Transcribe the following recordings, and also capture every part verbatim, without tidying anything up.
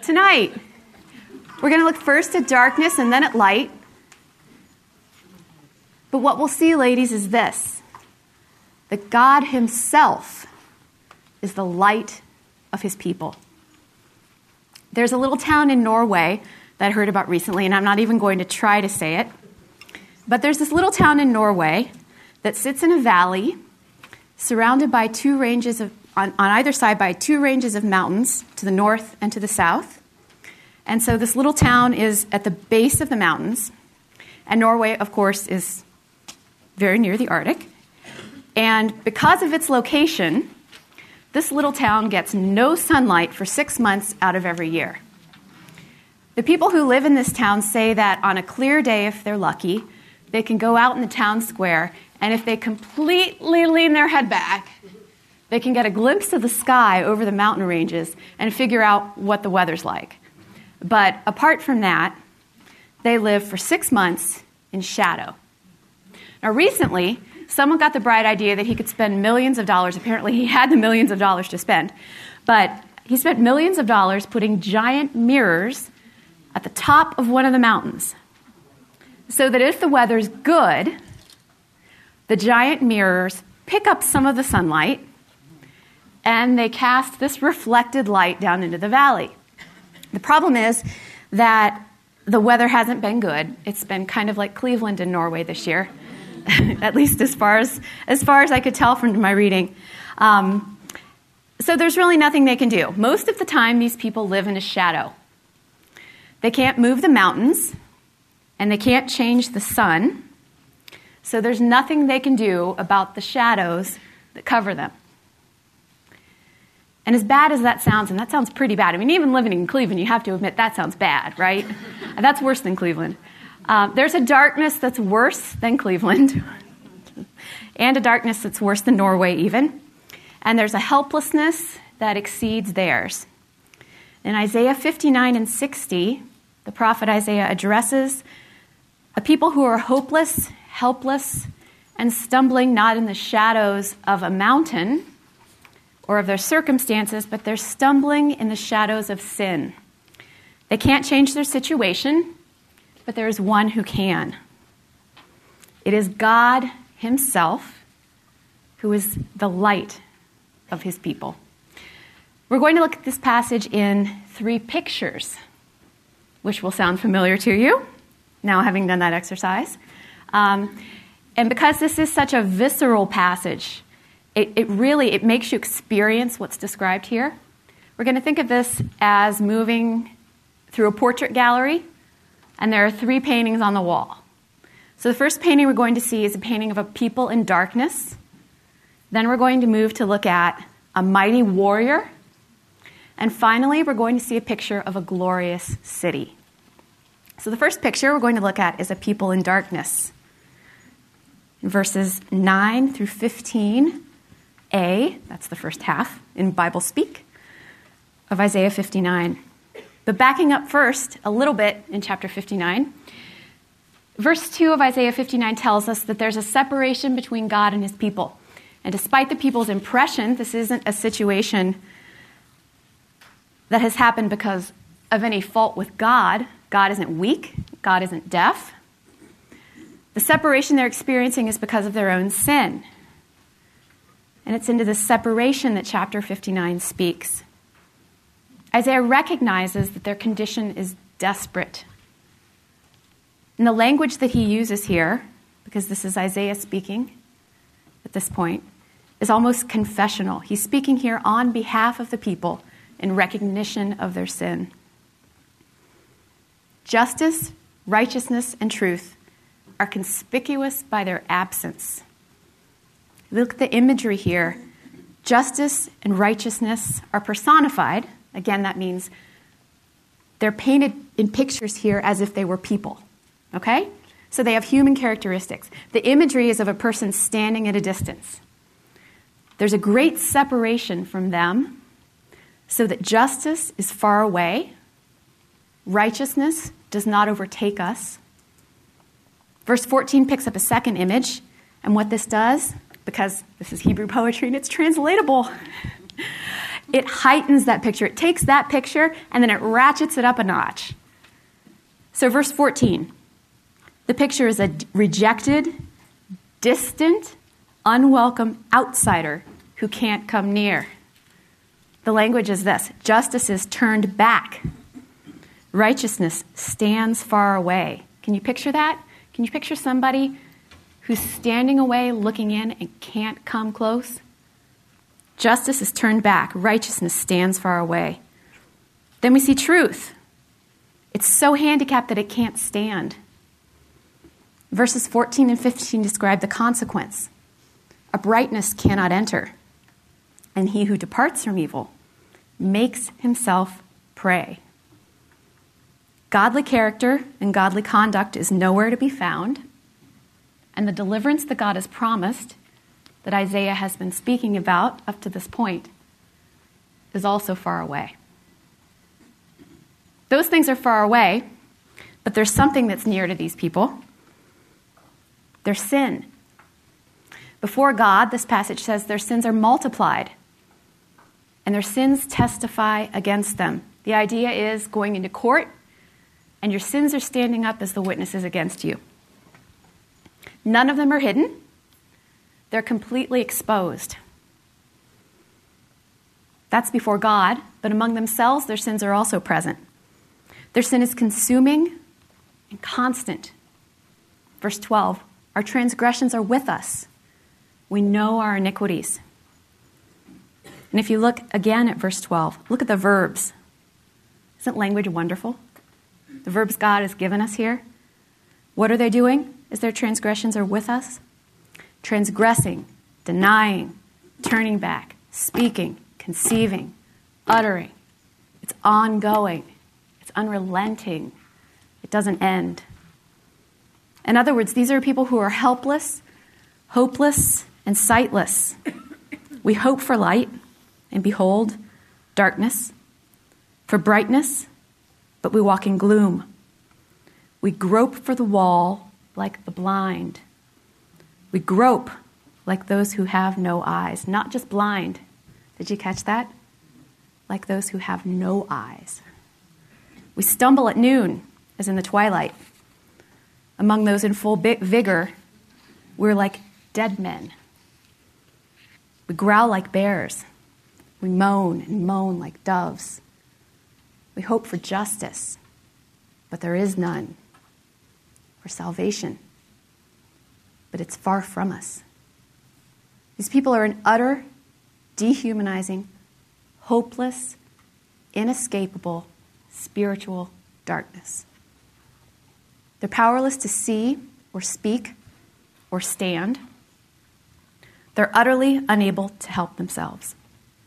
tonight. We're going to look first at darkness and then at light. But what we'll see, ladies, is this: that God himself is the light of his people. There's a little town in Norway that I heard about recently, and I'm not even going to try to say it. But there's this little town in Norway that sits in a valley surrounded by two ranges of, on, on either side by two ranges of mountains to the north and to the south. And so this little town is at the base of the mountains. And Norway, of course, is very near the Arctic. And because of its location, this little town gets no sunlight for six months out of every year. The people who live in this town say that on a clear day, if they're lucky, they can go out in the town square, and if they completely lean their head back, they can get a glimpse of the sky over the mountain ranges and figure out what the weather's like. But apart from that, they live for six months in shadow. Now, recently, someone got the bright idea that he could spend millions of dollars. Apparently, he had the millions of dollars to spend. But he spent millions of dollars putting giant mirrors at the top of one of the mountains, so that if the weather's good, the giant mirrors pick up some of the sunlight, and they cast this reflected light down into the valley. The problem is that the weather hasn't been good. It's been kind of like Cleveland in Norway this year, at least as far as as far as I could tell from my reading. Um, so there's really nothing they can do. Most of the time, these people live in a shadow. They can't move the mountains, and they can't change the sun. So there's nothing they can do about the shadows that cover them. And as bad as that sounds, and that sounds pretty bad. I mean, even living in Cleveland, you have to admit that sounds bad, right? That's worse than Cleveland. Um, there's a darkness that's worse than Cleveland, and a darkness that's worse than Norway even. And there's a helplessness that exceeds theirs. In Isaiah fifty-nine and sixty, the prophet Isaiah addresses a people who are hopeless, helpless, and stumbling not in the shadows of a mountain or of their circumstances, but they're stumbling in the shadows of sin. They can't change their situation, but there is one who can. It is God himself who is the light of his people. We're going to look at this passage in three pictures, which will sound familiar to you, now having done that exercise. Um, and because this is such a visceral passage, it, it really, it makes you experience what's described here. We're going to think of this as moving through a portrait gallery, and there are three paintings on the wall. So the first painting we're going to see is a painting of a people in darkness. Then we're going to move to look at a mighty warrior. And finally, we're going to see a picture of a glorious city. So the first picture we're going to look at is a people in darkness. In verses nine through fifteen a, that's the first half in Bible speak, of Isaiah fifty-nine. But backing up first a little bit in chapter fifty-nine, verse two of Isaiah fifty-nine tells us that there's a separation between God and his people. And despite the people's impression, this isn't a situation that has happened because of any fault with God. God isn't weak. God isn't deaf. The separation they're experiencing is because of their own sin. And it's into this separation that chapter fifty-nine speaks. Isaiah recognizes that their condition is desperate. And the language that he uses here, because this is Isaiah speaking at this point, is almost confessional. He's speaking here on behalf of the people in recognition of their sin. Justice, righteousness, and truth are conspicuous by their absence. Look at the imagery here. Justice and righteousness are personified. Again, that means they're painted in pictures here as if they were people. Okay? So they have human characteristics. The imagery is of a person standing at a distance. There's a great separation from them, so that justice is far away. Righteousness does not overtake us. Verse fourteen picks up a second image, and what this does, because this is Hebrew poetry and it's translatable, It heightens that picture. It takes that picture and then it ratchets it up a notch. So verse fourteen, the picture is a rejected, distant, unwelcome outsider who can't come near. The language is this: justice is turned back. Righteousness stands far away. Can you picture that? Can you picture somebody who's standing away, looking in, and can't come close? Justice is turned back. Righteousness stands far away. Then we see truth. It's so handicapped that it can't stand. Verses fourteen and fifteen describe the consequence. Uprightness cannot enter, and he who departs from evil makes himself prey. Godly character and godly conduct is nowhere to be found, and the deliverance that God has promised, that Isaiah has been speaking about up to this point, is also far away. Those things are far away, but there's something that's near to these people. Their sin. Before God, this passage says their sins are multiplied, and their sins testify against them. The idea is going into court, and your sins are standing up as the witnesses against you. None of them are hidden. They're completely exposed. That's before God, but among themselves, their sins are also present. Their sin is consuming and constant. Verse twelve, our transgressions are with us. We know our iniquities. And if you look again at verse twelve, look at the verbs. Isn't language wonderful? The verbs God has given us here. What are they doing as their transgressions are with us? Transgressing, denying, turning back, speaking, conceiving, uttering. It's ongoing. It's unrelenting. It doesn't end. In other words, these are people who are helpless, hopeless, and sightless. We hope for light, and behold, darkness, for brightness, but we walk in gloom. We grope for the wall like the blind. We grope like those who have no eyes. Not just blind. Did you catch that? Like those who have no eyes. We stumble at noon, as in the twilight. Among those in full vigor, we're like dead men. We growl like bears. We moan and moan like doves. We hope for justice, but there is none. For salvation, but it's far from us. These people are in utter, dehumanizing, hopeless, inescapable, spiritual darkness. They're powerless to see or speak or stand. They're utterly unable to help themselves.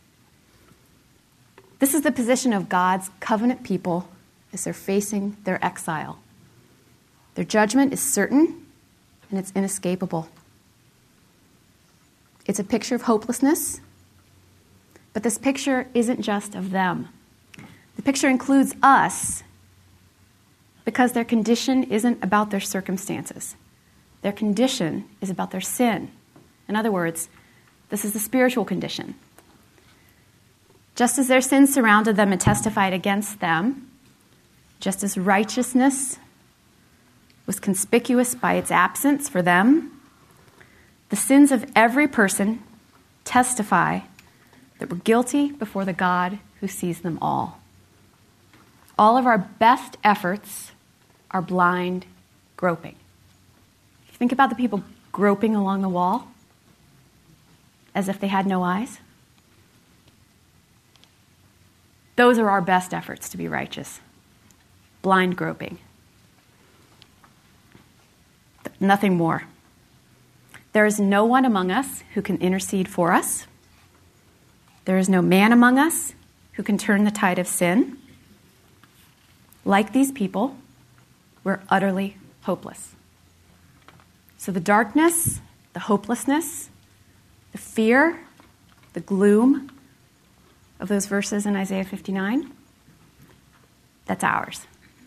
This is the position of God's covenant people as they're facing their exile. Their judgment is certain and it's inescapable. It's a picture of hopelessness, but this picture isn't just of them. The picture includes us because their condition isn't about their circumstances. Their condition is about their sin. In other words, this is the spiritual condition. Just as their sin surrounded them and testified against them, just as righteousness was conspicuous by its absence for them, the sins of every person testify that we're guilty before the God who sees them all. All of our best efforts are blind groping. If you think about the people groping along the wall as if they had no eyes, those are our best efforts to be righteous. Blind groping. Nothing more. There is no one among us who can intercede for us. There is no man among us who can turn the tide of sin. Like these people, we're utterly hopeless. So the darkness, the hopelessness, the fear, the gloom of those verses in Isaiah fifty-nine, that's ours.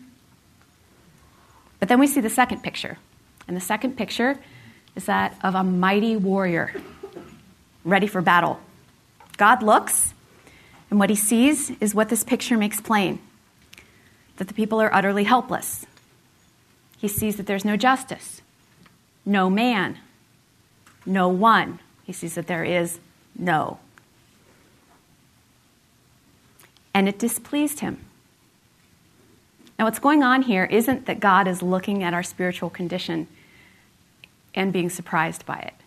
But then we see the second picture. And the second picture is that of a mighty warrior ready for battle. God looks, And what he sees is what this picture makes plain, that the people are utterly helpless. He sees that there's no justice, no man, no one. He sees that there is no. And it displeased him. Now, what's going on here isn't that God is looking at our spiritual condition and being surprised by it.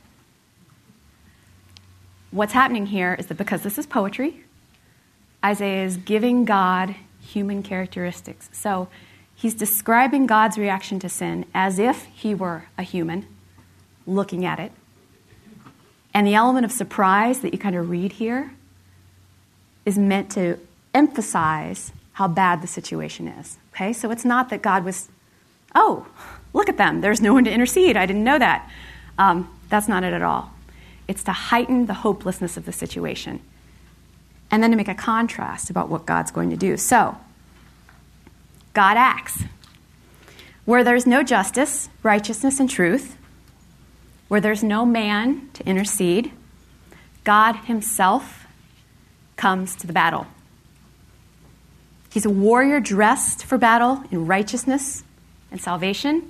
What's happening here is that because this is poetry, Isaiah is giving God human characteristics. So he's describing God's reaction to sin as if he were a human looking at it. And the element of surprise that you kind of read here is meant to emphasize how bad the situation is. Okay, so it's not that God was, oh, look at them. There's no one to intercede. I didn't know that. Um, that's not it at all. It's to heighten the hopelessness of the situation and then to make a contrast about what God's going to do. So, God acts. Where there's no justice, righteousness, and truth, where there's no man to intercede, God himself comes to the battle. He's a warrior dressed for battle in righteousness and salvation.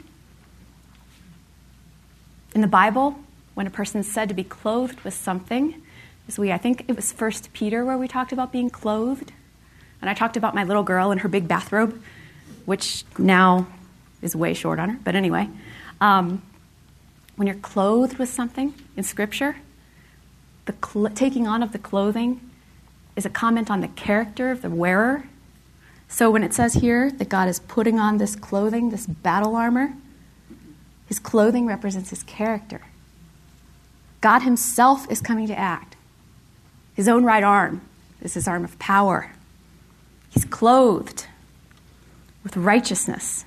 In the Bible, when a person's said to be clothed with something, as we, I think it was First Peter where we talked about being clothed. And I talked about my little girl in her big bathrobe, which now is way short on her. But anyway, um, when you're clothed with something in Scripture, the cl- taking on of the clothing is a comment on the character of the wearer. So when it says here that God is putting on this clothing, this battle armor, his clothing represents his character. God himself is coming to act. His own right arm is his arm of power. He's clothed with righteousness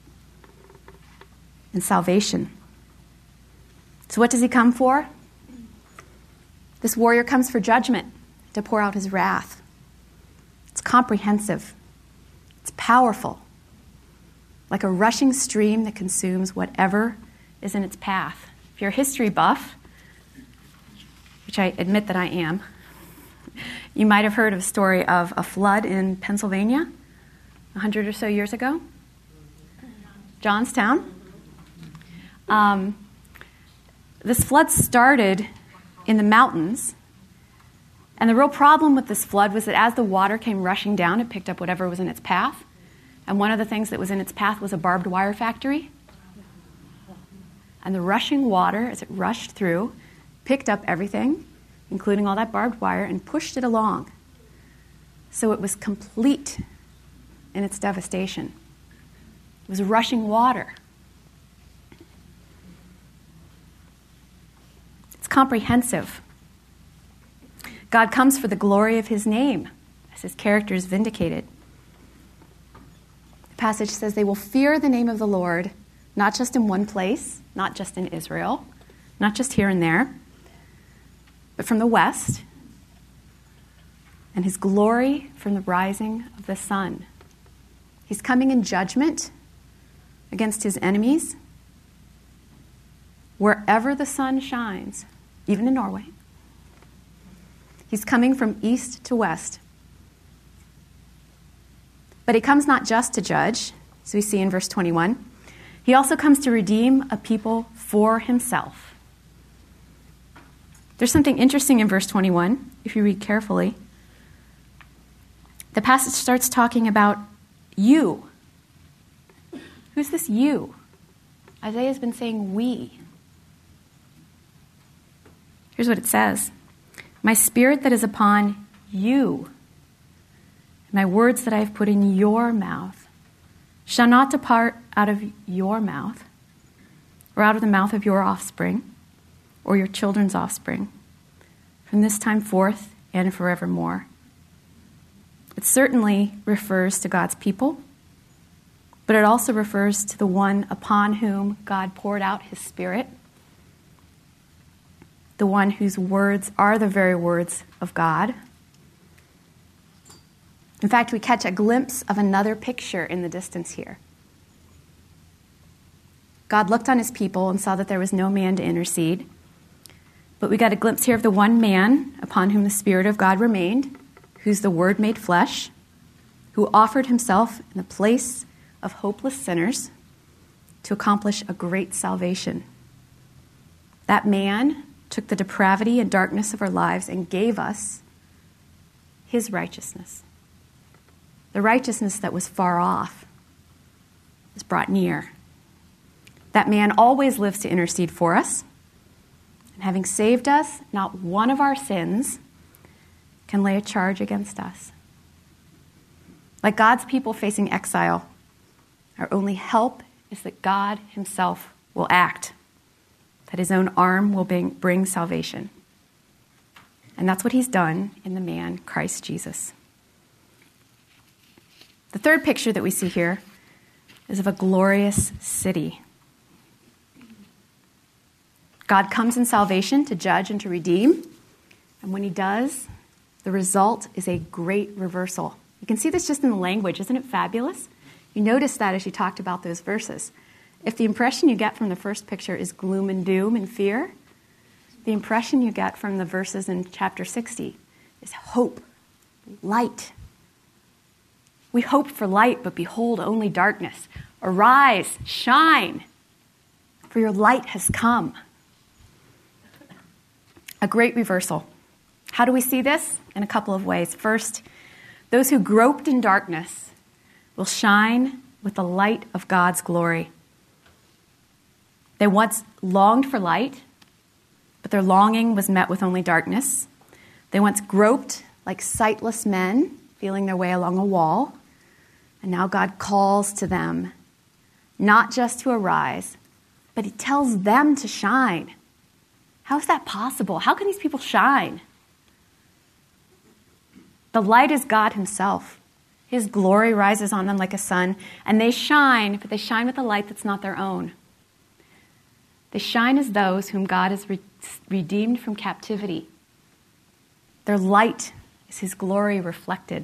and salvation. So what does he come for? This warrior comes for judgment, to pour out his wrath. It's comprehensive. It's powerful, like a rushing stream that consumes whatever is in its path. If you're a history buff, which I admit that I am, you might have heard of a story of a flood in Pennsylvania a hundred or so years ago. Johnstown. Um, this flood started in the mountains. And the real problem with this flood was that as the water came rushing down, it picked up whatever was in its path. And one of the things that was in its path was a barbed wire factory. And the rushing water, as it rushed through, picked up everything, including all that barbed wire, and pushed it along. So it was complete in its devastation. It was rushing water. It's comprehensive. God comes for the glory of his name, as his character is vindicated. The passage says they will fear the name of the Lord, not just in one place, not just in Israel, not just here and there, but from the west, and his glory from the rising of the sun. He's coming in judgment against his enemies wherever the sun shines, even in Norway. He's coming from east to west. But he comes not just to judge, as we see in verse twenty-one. He also comes to redeem a people for himself. There's something interesting in verse twenty-one, if you read carefully. The passage starts talking about you. Who's this you? Isaiah's been saying we. Here's what it says. My spirit that is upon you, my words that I have put in your mouth, shall not depart out of your mouth, or out of the mouth of your offspring, or your children's offspring, from this time forth and forevermore. It certainly refers to God's people, but it also refers to the one upon whom God poured out his Spirit, the one whose words are the very words of God. In fact, we catch a glimpse of another picture in the distance here. God looked on his people and saw that there was no man to intercede. But we got a glimpse here of the one man upon whom the Spirit of God remained, who's the Word made flesh, who offered himself in the place of hopeless sinners to accomplish a great salvation. That man took the depravity and darkness of our lives and gave us his righteousness. The righteousness that was far off was brought near. That man always lives to intercede for us. And having saved us, not one of our sins can lay a charge against us. Like God's people facing exile, our only help is that God himself will act, that his own arm will bring, bring salvation. And that's what he's done in the man, Christ Jesus. The third picture that we see here is of a glorious city. God comes in salvation to judge and to redeem. And when he does, the result is a great reversal. You can see this just in the language. Isn't it fabulous? You notice that as you talked about those verses. If the impression you get from the first picture is gloom and doom and fear, the impression you get from the verses in chapter sixty is hope, light. We hoped for light, but behold, only darkness. Arise, shine, for your light has come. A great reversal. How do we see this? In a couple of ways. First, those who groped in darkness will shine with the light of God's glory. They once longed for light, but their longing was met with only darkness. They once groped like sightless men, feeling their way along a wall. And now God calls to them, not just to arise, but he tells them to shine. How is that possible? How can these people shine? The light is God himself. His glory rises on them like a sun, and they shine, but they shine with a light that's not their own. They shine as those whom God has re- redeemed from captivity. Their light is his glory reflected.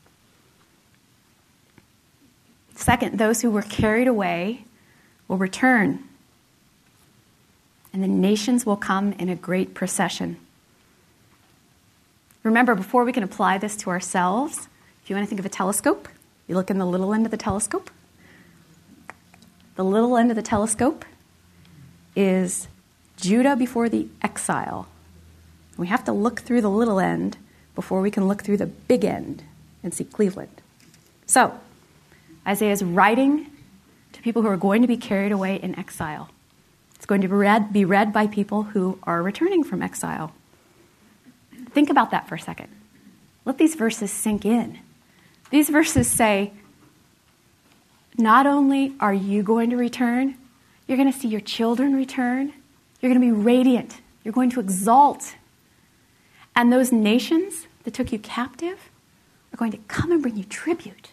Second, those who were carried away will return, and the nations will come in a great procession. Remember, before we can apply this to ourselves, if you want to think of a telescope, you look in the little end of the telescope. The little end of the telescope is Judah before the exile. We have to look through the little end before we can look through the big end and see Cleveland. So, Isaiah is writing to people who are going to be carried away in exile. It's going to be read, be read by people who are returning from exile. Think about that for a second. Let these verses sink in. These verses say, not only are you going to return, you're going to see your children return. You're going to be radiant. You're going to exalt. And those nations that took you captive are going to come and bring you tribute.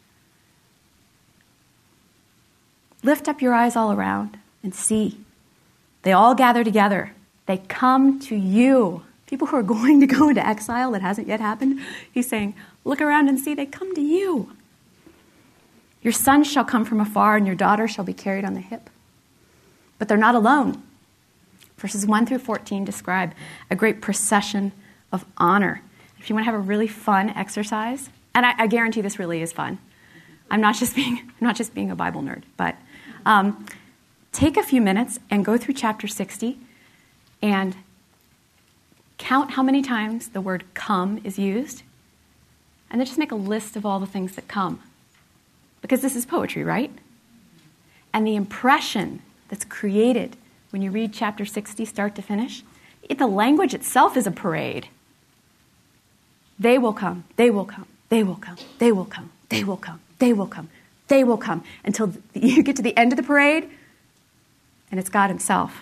Lift up your eyes all around and see. They all gather together. They come to you. People who are going to go into exile that hasn't yet happened, he's saying, look around and see, they come to you. Your son shall come from afar and your daughter shall be carried on the hip. But they're not alone. Verses one through fourteen describe a great procession of honor. If you want to have a really fun exercise, and I, I guarantee this really is fun. I'm not just being, I'm not just being a Bible nerd, but um, take a few minutes and go through chapter sixty and count how many times the word come is used, and then just make a list of all the things that come. Because this is poetry, right? And the impression that's created when you read chapter sixty start to finish, it, the language itself is a parade. They will come, they will come, they will come, they will come, they will come, they will come, they will come, until you get to the end of the parade, and it's God himself.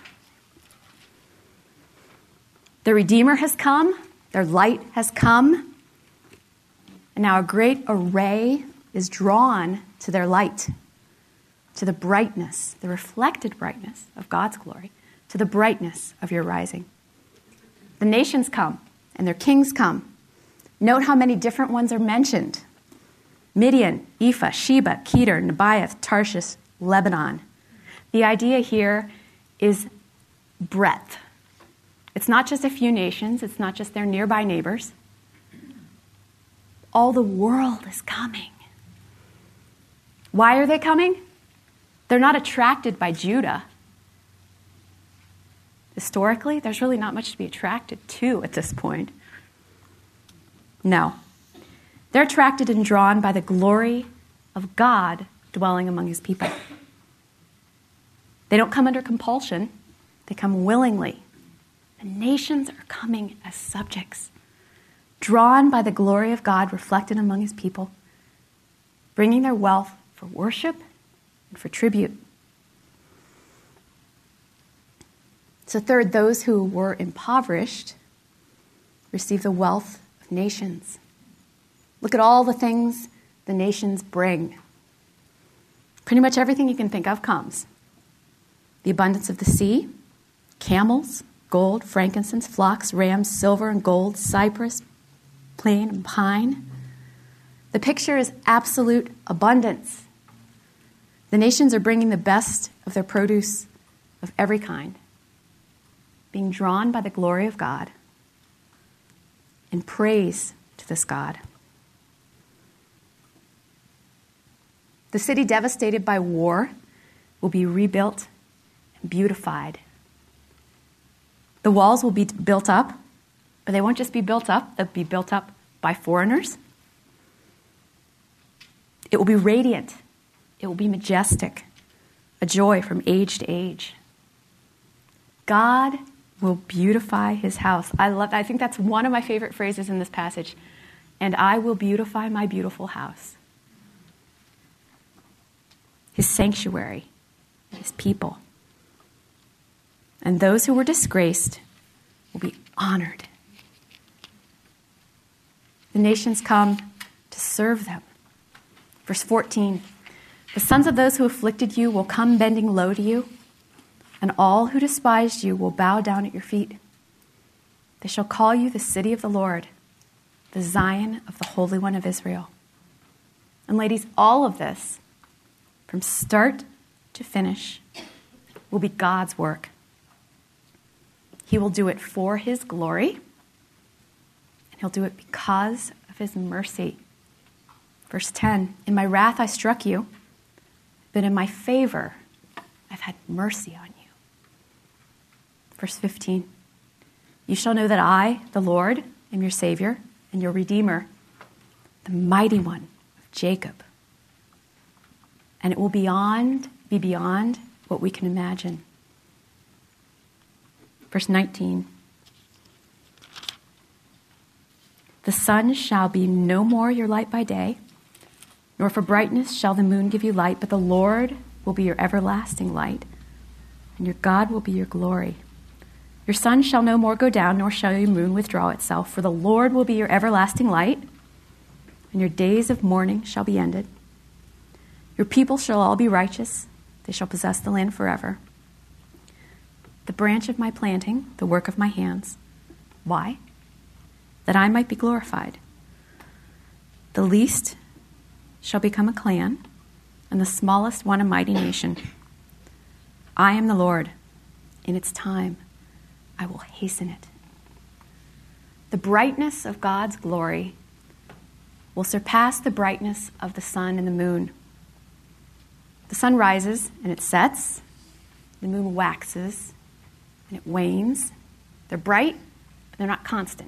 The Redeemer has come, their light has come, and now a great array is drawn to their light, to the brightness, the reflected brightness of God's glory, to the brightness of your rising. The nations come, and their kings come. Note how many different ones are mentioned. Midian, Ephah, Sheba, Kedar, Nebaioth, Tarshish, Lebanon. The idea here is breadth. It's not just a few nations. It's not just their nearby neighbors. All the world is coming. Why are they coming? They're not attracted by Judah. Historically, there's really not much to be attracted to at this point. No. They're attracted and drawn by the glory of God dwelling among his people. They don't come under compulsion. They come willingly. The nations are coming as subjects, drawn by the glory of God reflected among his people, bringing their wealth for worship and for tribute. So third, those who were impoverished receive the wealth of nations. Look at all the things the nations bring. Pretty much everything you can think of comes. The abundance of the sea, camels, gold, frankincense, flocks, rams, silver and gold, cypress, plane and pine. The picture is absolute abundance. The nations are bringing the best of their produce of every kind, being drawn by the glory of God in praise to this God. The city devastated by war will be rebuilt and beautified. The walls will be built up, but they won't just be built up, they'll be built up by foreigners. It will be radiant. It will be majestic, a joy from age to age. God will beautify his house. I love, I think that's one of my favorite phrases in this passage. And I will beautify my beautiful house. His sanctuary, his people. And those who were disgraced will be honored. The nations come to serve them. Verse fourteen, the sons of those who afflicted you will come bending low to you, and all who despised you will bow down at your feet. They shall call you the city of the Lord, the Zion of the Holy One of Israel. And ladies, all of this, from start to finish, will be God's work. He will do it for his glory, and he'll do it because of his mercy. Verse ten, in my wrath I struck you, but in my favor I've had mercy on you. Verse fifteen, you shall know that I, the Lord, am your Savior and your Redeemer, the mighty one of Jacob. And it will beyond, be beyond what we can imagine. Verse nineteen, the sun shall be no more your light by day, nor for brightness shall the moon give you light, but the Lord will be your everlasting light, and your God will be your glory. Your sun shall no more go down, nor shall your moon withdraw itself, for the Lord will be your everlasting light, and your days of mourning shall be ended. Your people shall all be righteous. They shall possess the land forever. The branch of my planting, the work of my hands. Why? That I might be glorified. The least shall become a clan, and the smallest one a mighty nation. I am the Lord. In its time, I will hasten it. The brightness of God's glory will surpass the brightness of the sun and the moon. The sun rises and it sets. The moon waxes and it wanes. They're bright, but they're not constant.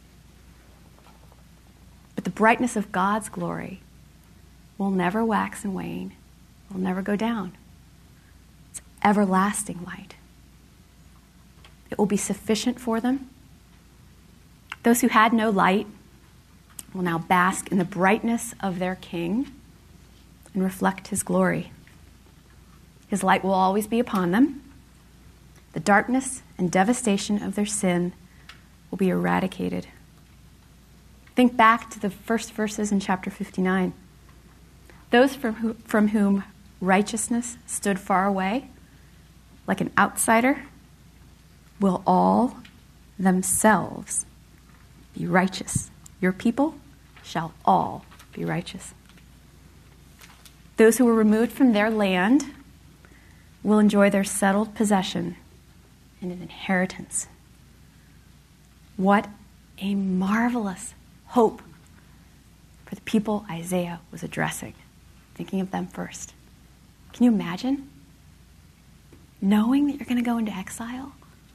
But the brightness of God's glory will never wax and wane, will never go down. It's everlasting light. It will be sufficient for them. Those who had no light will now bask in the brightness of their King and reflect his glory. His light will always be upon them. The darkness and devastation of their sin will be eradicated. Think back to the first verses in chapter fifty-nine. Those from, who, from whom righteousness stood far away, like an outsider, will all themselves be righteous. Your people shall all be righteous. Those who were removed from their land will enjoy their settled possession and an inheritance. What a marvelous hope for the people Isaiah was addressing, thinking of them first. Can you imagine knowing that you're going to go into exile?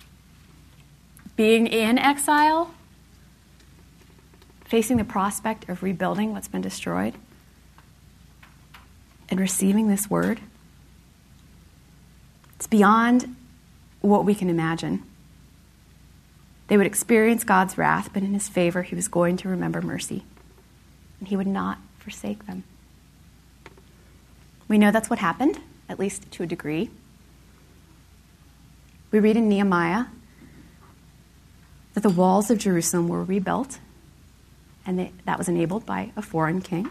Being in exile? Facing the prospect of rebuilding what's been destroyed? And receiving this word? It's beyond what we can imagine. They would experience God's wrath, but in his favor, he was going to remember mercy. And he would not forsake them. We know that's what happened, at least to a degree. We read in Nehemiah that the walls of Jerusalem were rebuilt, and they, that was enabled by a foreign king.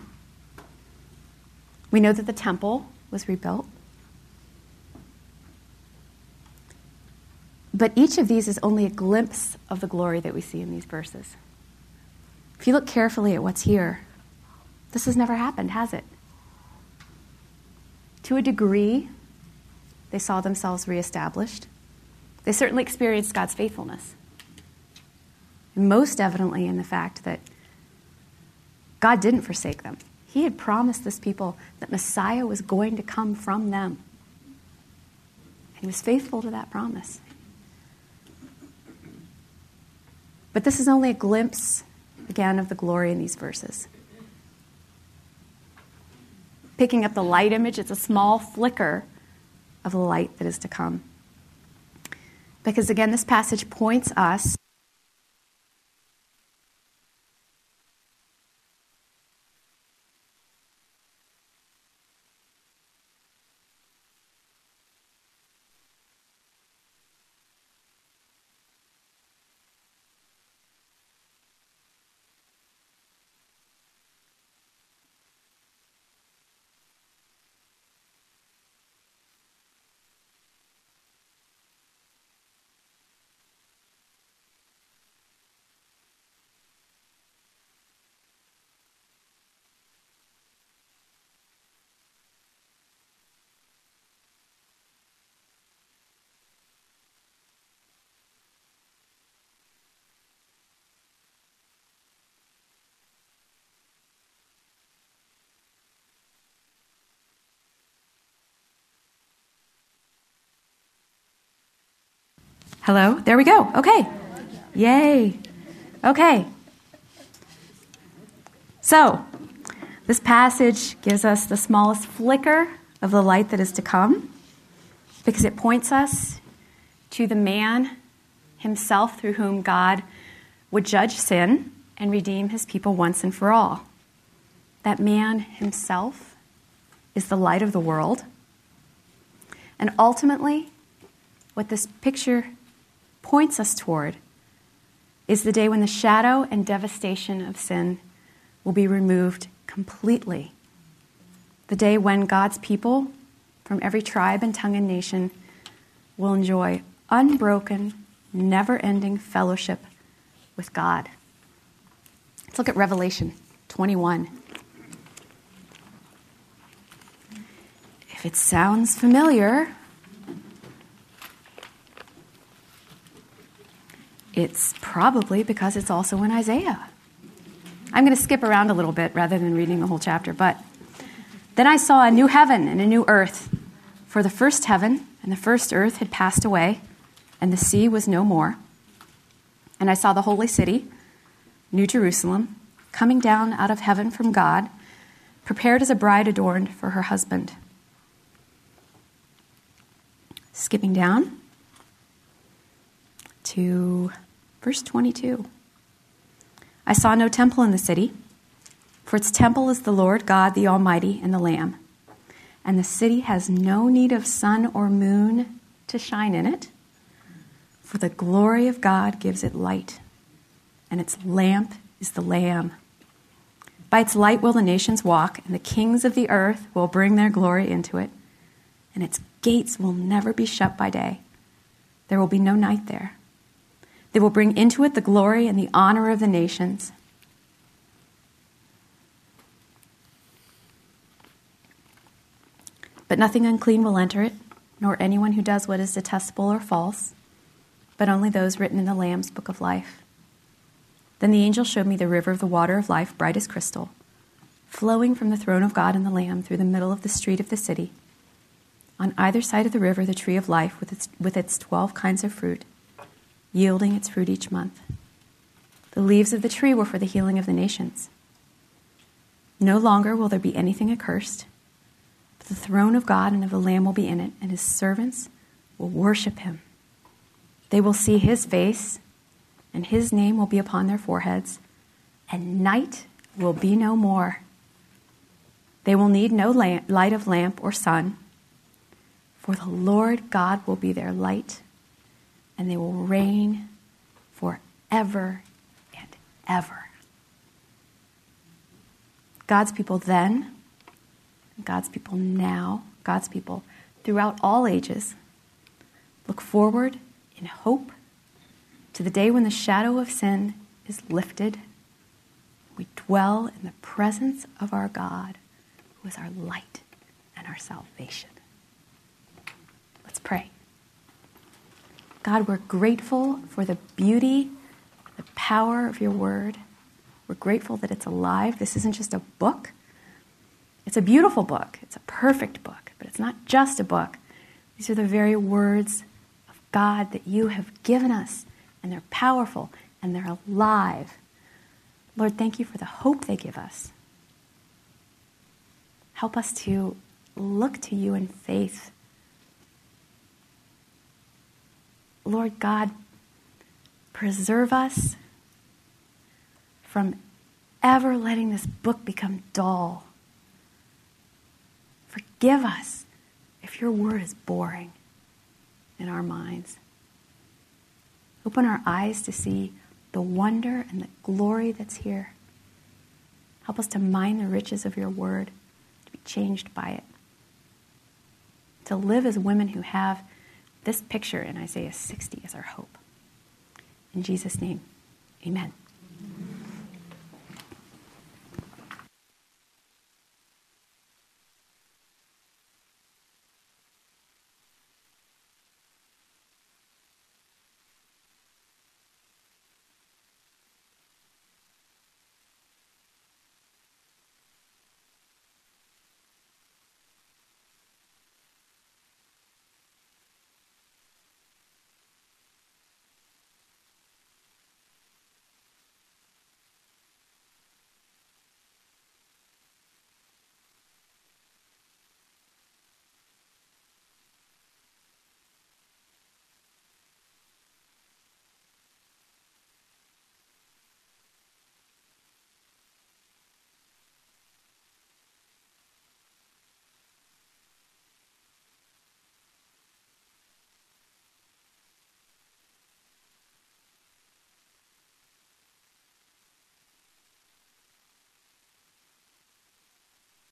We know that the temple was rebuilt. But each of these is only a glimpse of the glory that we see in these verses. If you look carefully at what's here, this has never happened, has it? To a degree, they saw themselves reestablished. They certainly experienced God's faithfulness. And most evidently in the fact that God didn't forsake them. He had promised this people that Messiah was going to come from them. And he was faithful to that promise. But this is only a glimpse, again, of the glory in these verses. Picking up the light image, it's a small flicker of the light that is to come. Because again, this passage points us Hello? There we go. Okay. Yay. Okay. So, this passage gives us the smallest flicker of the light that is to come because it points us to the man himself through whom God would judge sin and redeem his people once and for all. That man himself is the light of the world. And ultimately, what this picture points us toward is the day when the shadow and devastation of sin will be removed completely. The day when God's people from every tribe and tongue and nation will enjoy unbroken, never-ending fellowship with God. Let's look at Revelation twenty-one. If it sounds familiar, it's probably because it's also in Isaiah. I'm going to skip around a little bit rather than reading the whole chapter. But then I saw a new heaven and a new earth, for the first heaven and the first earth had passed away, and the sea was no more. And I saw the holy city, New Jerusalem, coming down out of heaven from God, prepared as a bride adorned for her husband. Skipping down to verse twenty-two. I saw no temple in the city, for its temple is the Lord God, the Almighty, and the Lamb. And the city has no need of sun or moon to shine in it, for the glory of God gives it light, and its lamp is the Lamb. By its light will the nations walk, and the kings of the earth will bring their glory into it, and its gates will never be shut by day. There will be no night there. They will bring into it the glory and the honor of the nations. But nothing unclean will enter it, nor anyone who does what is detestable or false, but only those written in the Lamb's book of life. Then the angel showed me the river of the water of life, bright as crystal, flowing from the throne of God and the Lamb through the middle of the street of the city. On either side of the river, the tree of life with its, with its twelve kinds of fruit, yielding its fruit each month. The leaves of the tree were for the healing of the nations. No longer will there be anything accursed, but the throne of God and of the Lamb will be in it, and his servants will worship him. They will see his face, and his name will be upon their foreheads, and night will be no more. They will need no lamp, light of lamp or sun, for the Lord God will be their light, and they will reign forever and ever. God's people then, God's people now, God's people throughout all ages, look forward in hope to the day when the shadow of sin is lifted. We dwell in the presence of our God, who is our light and our salvation. Let's pray. God, we're grateful for the beauty, the power of your word. We're grateful that it's alive. This isn't just a book. It's a beautiful book. It's a perfect book, but it's not just a book. These are the very words of God that you have given us, and they're powerful, and they're alive. Lord, thank you for the hope they give us. Help us to look to you in faith. Lord God, preserve us from ever letting this book become dull. Forgive us if your word is boring in our minds. Open our eyes to see the wonder and the glory that's here. Help us to mine the riches of your word, to be changed by it, to live as women who have this picture in Isaiah sixty as our hope. In Jesus' name, amen.